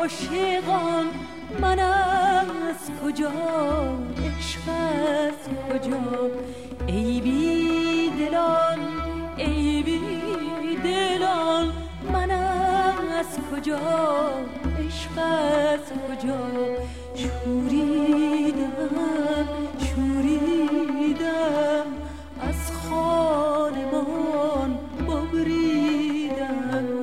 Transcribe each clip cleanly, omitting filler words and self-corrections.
عاشقان من از کجا، عشق از کجا، ای بی دلان ای بی دلان من از کجا، عشق از کجا، شوریدم شوریدم از خانمان ببریدم.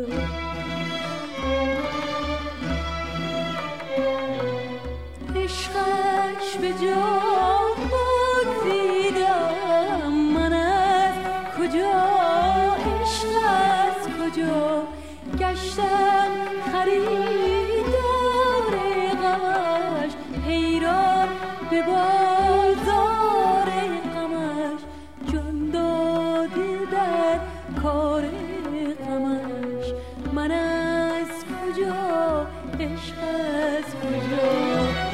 عشقش به جا بگزیدم من از کجا، عشق از کجا، گشتم خریدار غمش، حیران به بازار غمش، جان داده در کار غمش، من از کجا، عشق از کجا.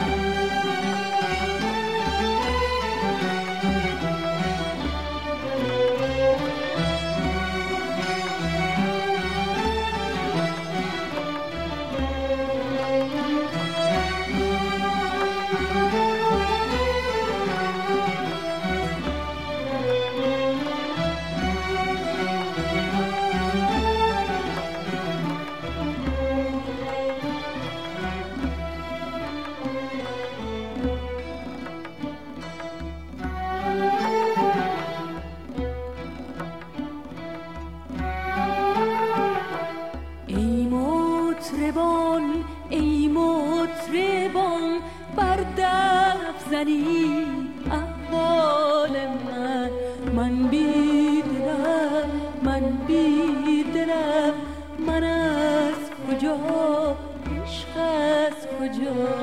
ای مطربان بر دف زنید احوال من، من بی دلم من بی دلم من از کجا، عشق از کجا.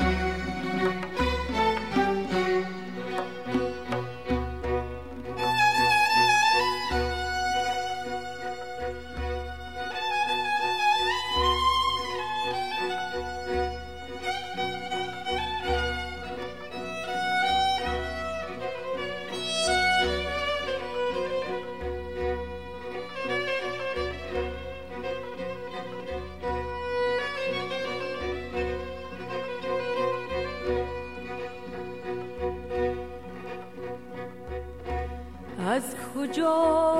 از کجا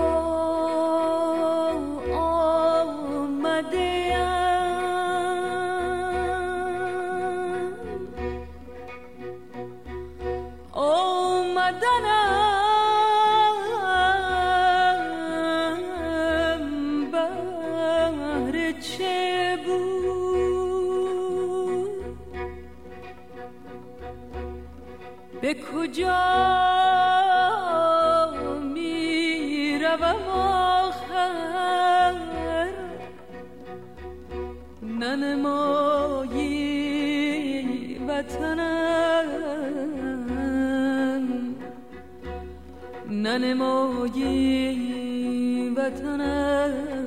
آمدنم بهر چه بود، به کجا روم آخر، ننمایی وطنم ننمایی وطنم.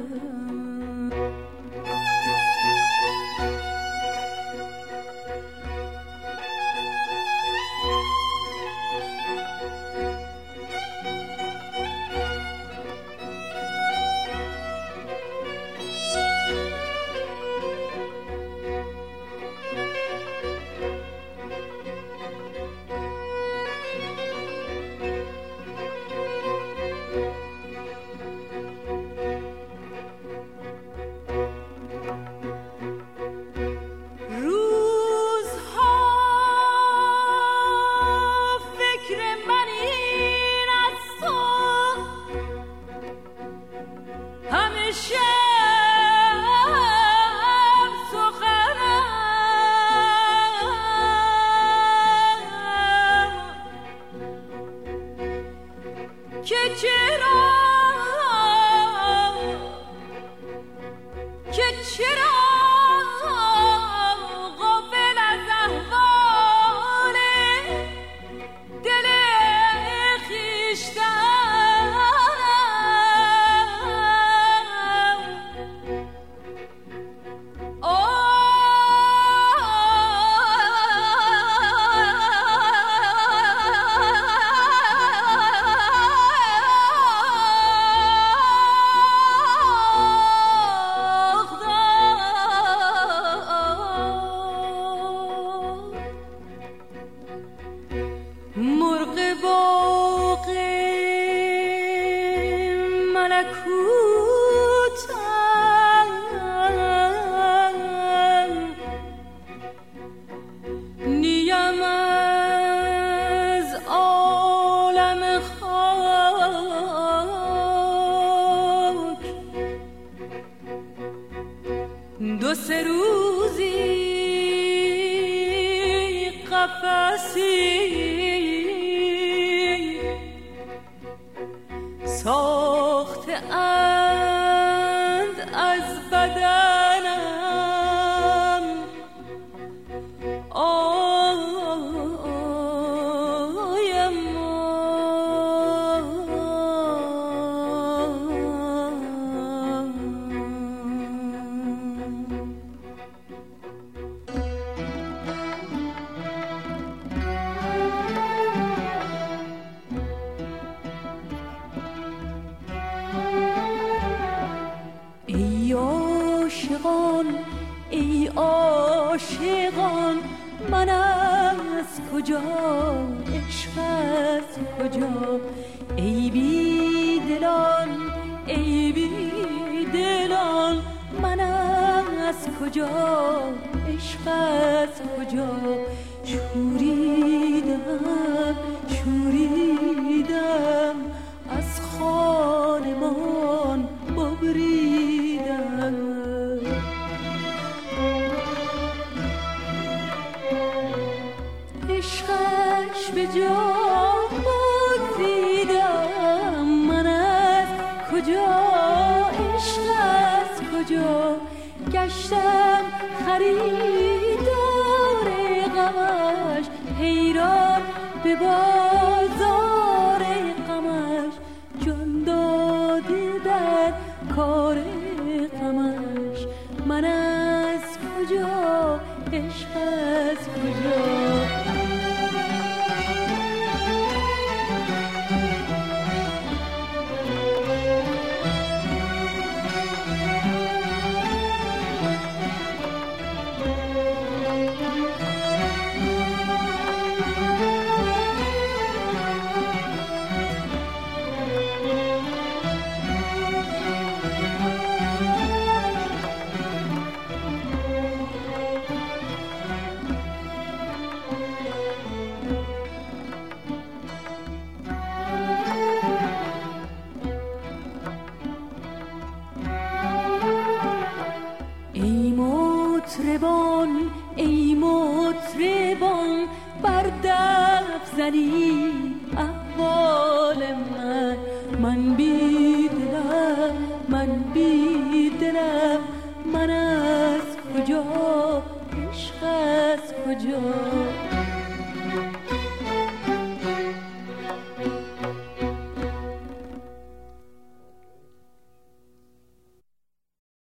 نیم از عالم خاک دو سه روزی قفسی ساخته اند از بدنم ای عاشقان من از کجا عشق از کجا ای بی دلان من از کجا عشق از کجا شوریدم از خانمان ببریدم عشقش به جا بگذیدم من از کجا عشق از کجا گشتم خریدار غمش حیران به بازار غمش جان داده در کار غمش من از کجا عشق از کجا ای مطربان بر دف زنی احوال من بی دلم من از کجا عشق از کجا